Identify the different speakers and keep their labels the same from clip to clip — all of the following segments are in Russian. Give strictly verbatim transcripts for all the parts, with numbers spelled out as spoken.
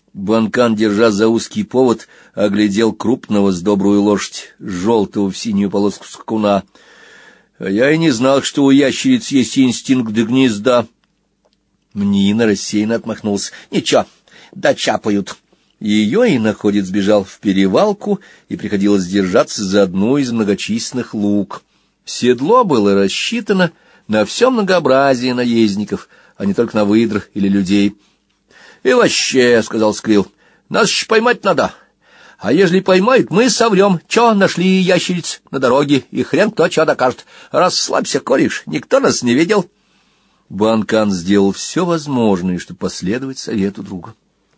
Speaker 1: Банкан, держа за узкий повод, оглядел крупного с добрую лошадь, желтого в синюю полоску скакуна. — А я и не знал, что у ящериц есть инстинкт гнезда. Нина рассеянно отмахнулась. — Ничего, дочапают. Ее иноходец сбежал в перевалку, и приходилось держаться за одну из многочисленных луг. Седло было рассчитано на все многообразие наездников, а не только на выдр или людей. — И вообще, — сказал Сквилл, — нас еще поймать надо. А ежели поймают, мы соврем, че нашли ящериц на дороге, и хрен кто че докажет. Расслабься, кореш, никто нас не видел. Банкан сделал все возможное, чтобы последовать совету друга.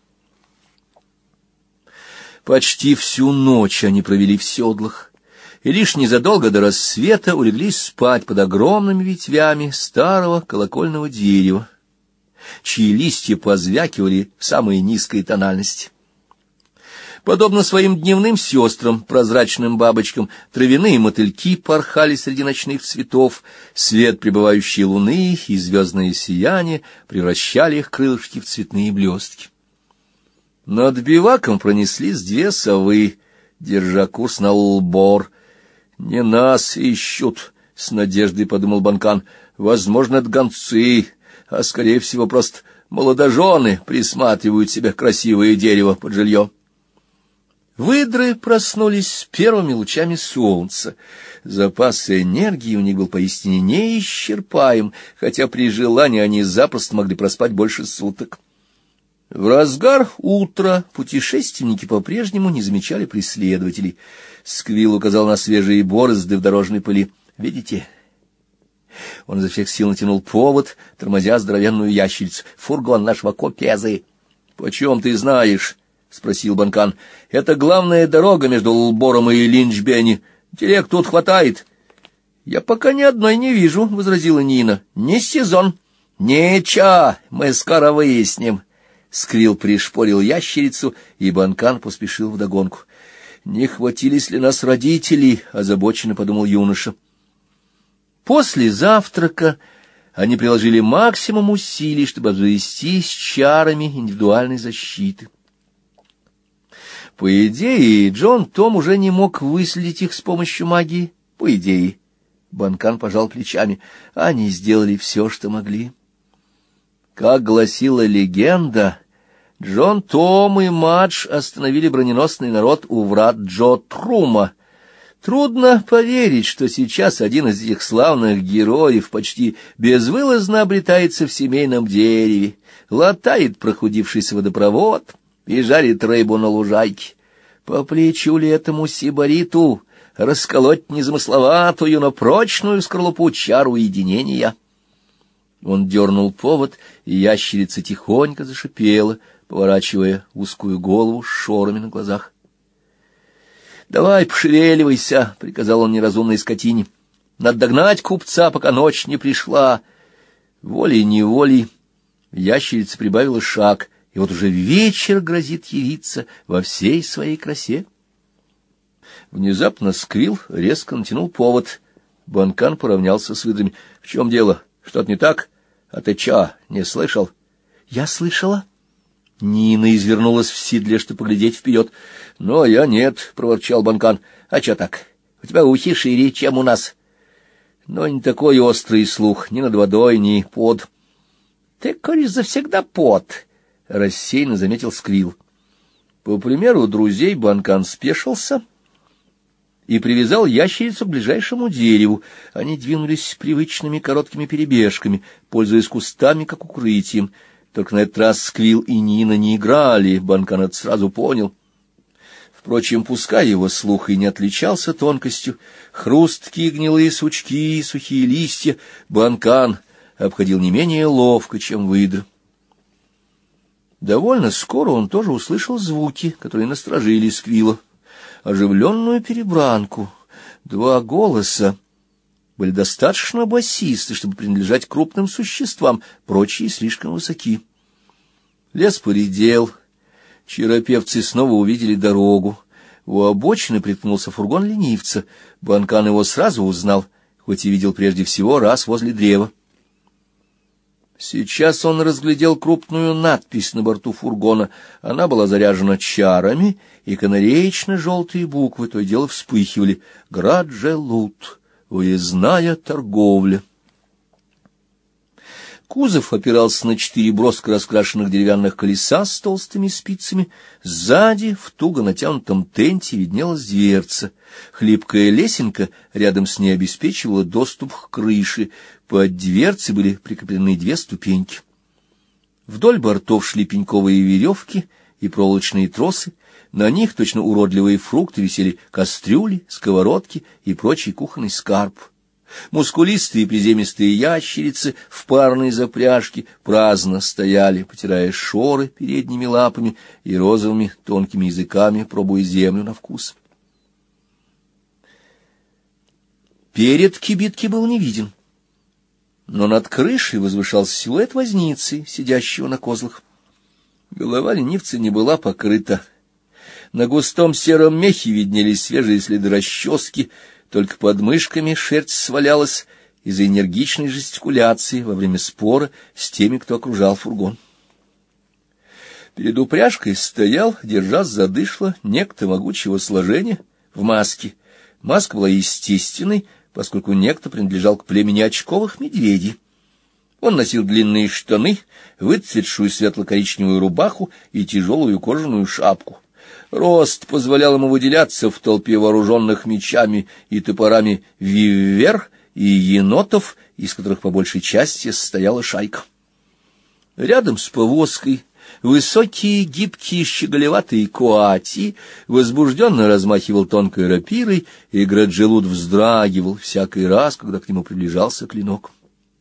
Speaker 1: Почти всю ночь они провели в седлах, и лишь незадолго до рассвета улеглись спать под огромными ветвями старого колокольного дерева, чьи листья позвякивали в самой низкой тональности. Подобно своим дневным сестрам, прозрачным бабочкам, травяные мотыльки порхали среди ночных цветов, свет прибывающей луны и звездное сияние превращали их крылышки в цветные блестки. Над биваком пронеслись две совы, держа курс на Лбор. «Не нас ищут», — с надеждой подумал Банкан, — «возможно, это гонцы, а, скорее всего, просто молодожены присматривают себе красивое дерево под жилье». Выдры проснулись с первыми лучами солнца. Запас энергии у них был поистине неисчерпаем, хотя при желании они запросто могли проспать больше суток. В разгар утра путешественники по-прежнему не замечали преследователей. Сквилл указал на свежие борозды в дорожной пыли. «Видите?» Он изо всех сил натянул повод, тормозя здоровенную ящерицу. «Фургон нашего Копезы». «Почем ты знаешь?» — спросил Банкан. — Это главная дорога между Лбором и Линчбени. Телег тут хватает. — Я пока ни одной не вижу, — возразила Нина. — Не сезон. — Ничего, мы скоро выясним. Сквилл пришпорил ящерицу, и Банкан поспешил вдогонку. — Не хватились ли нас родители? — озабоченно подумал юноша. После завтрака они приложили максимум усилий, чтобы обзавестись чарами индивидуальной защиты. По идее, Джон Том уже не мог выследить их с помощью магии. По идее. Банкан пожал плечами. Они сделали все, что могли. Как гласила легенда, Джон Том и Мадж остановили броненосный народ у врат Джо Трума. Трудно поверить, что сейчас один из этих славных героев почти безвылазно обретается в семейном дереве, латает прохудившийся водопровод и жарит рыбу на лужайке. По плечу ли этому сибариту расколоть незамысловатую, но прочную скорлупу чар уединения? Он дернул повод, и ящерица тихонько зашипела, поворачивая узкую голову с шорами на глазах. — Давай, пошевеливайся, — приказал он неразумной скотине. — Надо догнать купца, пока ночь не пришла. Волей-неволей ящерица прибавила шаг, и вот уже вечер грозит явиться во всей своей красе. Внезапно Сквилл резко натянул повод. Банкан поравнялся с выдрами. — В чем дело? Что-то не так? А ты чё, не слышал? — Я слышала. Нина извернулась в седле, чтобы поглядеть вперед. — Ну, а я нет, — проворчал Банкан. — А чё так? У тебя ухи шире, чем у нас. Но не такой острый слух, ни над водой, ни под. — Ты, кореш, завсегда под, — рассеянно заметил Сквилл. По примеру друзей Банкан спешился и привязал ящерицу к ближайшему дереву. Они двинулись привычными короткими перебежками, пользуясь кустами как укрытием. Только на этот раз Сквилл и Нина не играли, Банкан это сразу понял. Впрочем, пускай его слух и не отличался тонкостью, хрусткие гнилые сучки и сухие листья Банкан обходил не менее ловко, чем выдра. Довольно скоро он тоже услышал звуки, которые насторожили Сквилла. Оживленную перебранку. Два голоса были достаточно басисты, чтобы принадлежать крупным существам, прочие слишком высоки. Лес поредел, чаропевцы снова увидели дорогу. У обочины приткнулся фургон ленивца. Банкан его сразу узнал, хоть и видел прежде всего раз возле древа. Сейчас он разглядел крупную надпись на борту фургона. Она была заряжена чарами, и канареечно-желтые буквы то и дело вспыхивали. «Граджелут. Уездная торговля». Кузов опирался на четыре броско раскрашенных деревянных колеса с толстыми спицами. Сзади, в туго натянутом тенте, виднелась дверца. Хлипкая лесенка рядом с ней обеспечивала доступ к крыше. Под дверцей были прикреплены две ступеньки. Вдоль бортов шли пеньковые веревки и проволочные тросы. На них, точно уродливые фрукты, висели кастрюли, сковородки и прочий кухонный скарб. Мускулистые приземистые ящерицы в парной запряжке праздно стояли, потирая шоры передними лапами и розовыми тонкими языками, пробуя землю на вкус. Перед кибитки был не виден, но над крышей возвышался силуэт возницы, сидящего на козлах. Голова ленивца не была покрыта. На густом сером мехе виднелись свежие следы расчески, только под мышками шерсть свалялась из-за энергичной жестикуляции во время спора с теми, кто окружал фургон. Перед упряжкой стоял, держась за дышло, некто могучего сложения в маске. Маска была естественной, поскольку некто принадлежал к племени очковых медведей. Он носил длинные штаны, выцветшую светло-коричневую рубаху и тяжелую кожаную шапку. Рост позволял ему выделяться в толпе вооруженных мечами и топорами виввер и енотов, из которых по большей части состояла шайка. Рядом с повозкой высокий, гибкий, щеголеватый коати возбужденно размахивал тонкой рапирой, и Граджелут вздрагивал всякий раз, когда к нему приближался клинок.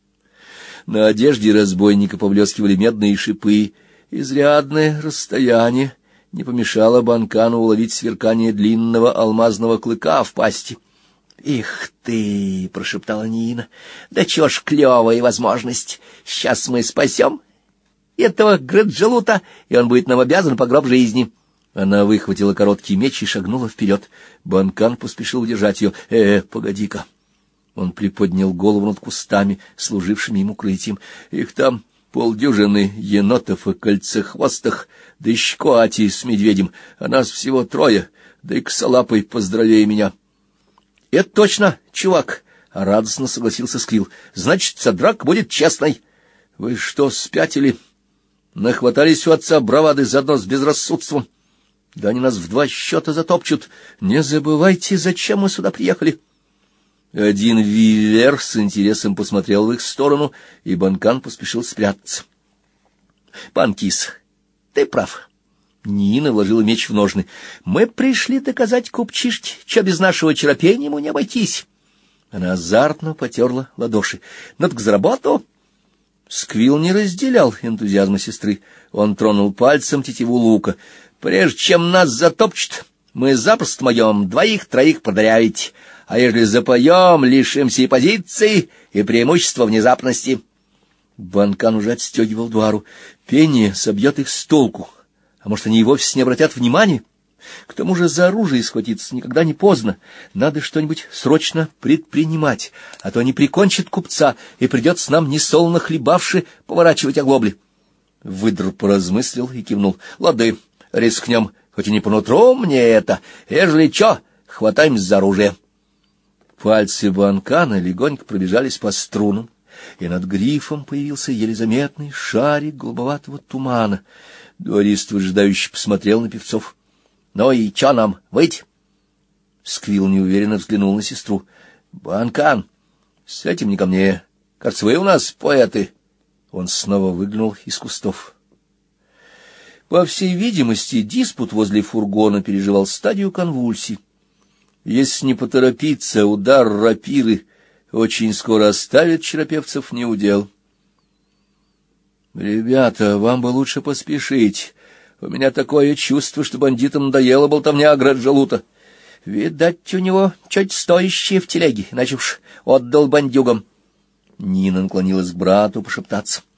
Speaker 1: На одежде разбойника поблескивали медные шипы. Изрядное расстояние не помешало Банкану уловить сверкание длинного алмазного клыка в пасти. — Их ты! — прошептала Нина. — Да чё ж клёвая возможность! Сейчас мы спасем этого Граджелута, и он будет нам обязан по гроб жизни. Она выхватила короткий меч и шагнула вперед. Банкан поспешил удержать ее. «Э, — погоди-ка! Он приподнял голову над кустами, служившими ему укрытием. — Их там полдюжины енотов и кольцехвостых, да еще коати с медведем, а нас всего трое, да и косолапый поздравее меня. — Это точно, чувак! — радостно согласился Сквилл. — Значит, драка будет честной. — Вы что, спятили? Нахватались у отца бравады заодно с безрассудством. Да они нас в два счета затопчут. Не забывайте, зачем мы сюда приехали. Один вивер с интересом посмотрел в их сторону, и Банкан поспешил спрятаться. — Банкис, ты прав. Нина вложила меч в ножны. — Мы пришли доказать купчишке, что без нашего черопения ему не обойтись. Она азартно потерла ладоши. — Ну так за работу! Сквилл не разделял энтузиазма сестры. Он тронул пальцем тетиву лука. — Прежде чем нас затопчут, мы запросто моем двоих-троих продырявить. А ежели запоем, лишимся и позиции, и преимущества внезапности. Банкан уже отстегивал двару. Пение собьет их с толку. А может, они и вовсе не обратят внимания? К тому же за оружие схватиться никогда не поздно. Надо что-нибудь срочно предпринимать, а то они прикончат купца, и придется нам, несолоно хлебавши, поворачивать оглобли. Выдр поразмыслил и кивнул. — Лады, рискнем, хоть и не по нутру мне это. Ежели чё, хватаемся за оружие. Пальцы Банкана легонько пробежались по струнам, и над грифом появился еле заметный шарик голубоватого тумана. Дуарист выжидающе посмотрел на певцов. — Ну и чё нам, выйти? Сквилл неуверенно взглянул на сестру. — Банкан, с этим не ко мне. Кажется, вы у нас поэты. Он снова выглянул из кустов. По всей видимости, диспут возле фургона переживал стадию конвульсий. Если не поторопиться, удар рапиры очень скоро оставит черопевцев неудел. — Ребята, вам бы лучше поспешить. У меня такое чувство, что бандитам надоела болтовня Граджелута. Видать, у него что-то стоящее в телеге, иначе уж отдал бандюгам. Нина наклонилась к брату пошептаться.